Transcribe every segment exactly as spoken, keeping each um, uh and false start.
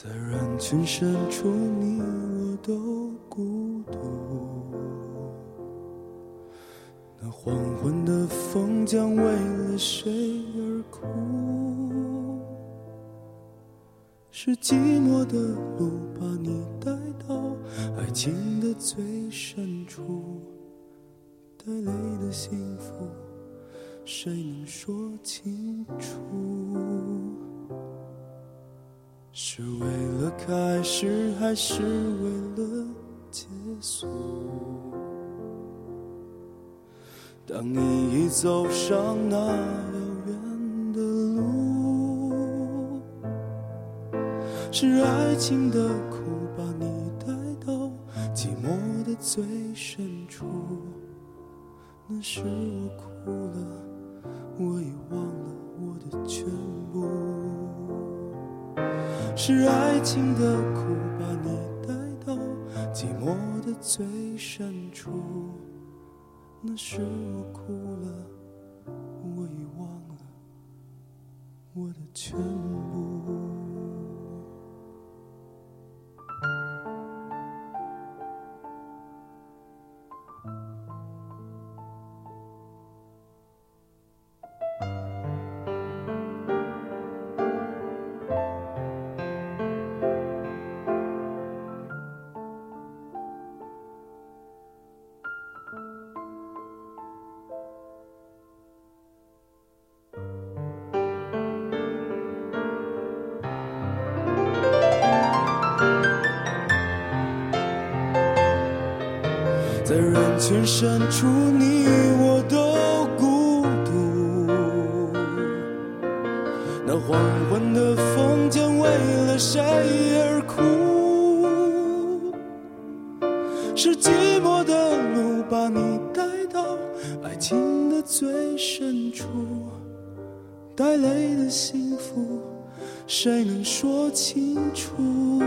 在人群深处，你我都孤独。那黄昏的风将为了谁而哭？是寂寞的路把你带到爱情的最深处，带泪的幸福，谁能说清楚？是为了开始，还是为了结束？当你已走上那遥远的路，是爱情的苦把你带到寂寞的最深处。那时我哭了，我已忘了我的全部。是爱情的苦把你带到寂寞的最深处。那时我哭了，我已忘了我的全部。在人群深处，你我都孤独。那黄昏的风将为了谁而哭？是寂寞的路把你带到爱情的最深处，带泪的幸福，谁能说清楚？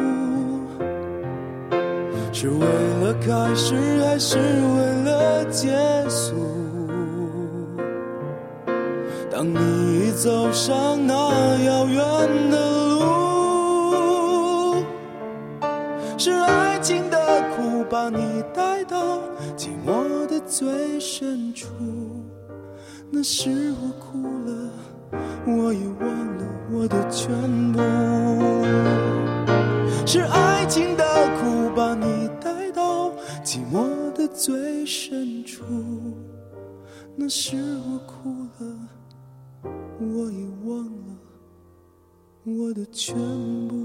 是为了开始，还是为了结束？当你走上那遥远的路，是爱情的苦把你带到寂寞的最深处。那时我哭了，我已忘了我的全部。是爱情的苦把你带到寂寞的最深处。那时我哭了，我已忘了我的全部。